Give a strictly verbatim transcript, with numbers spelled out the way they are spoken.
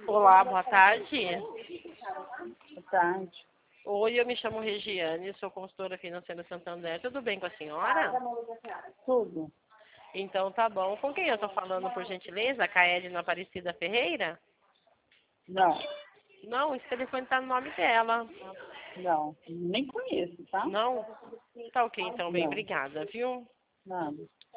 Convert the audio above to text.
Olá, boa tarde. Boa tarde. Oi, eu me chamo Regiane, sou consultora financeira Santander. Tudo bem com a senhora? Tudo? Então tá bom. Com quem eu estou falando, por gentileza? A Caedna Aparecida Ferreira? Não, Não, esse telefone está no nome dela. não. Nem conheço, tá? Não? Tá ok, então, bem, Não, obrigada, viu? nada.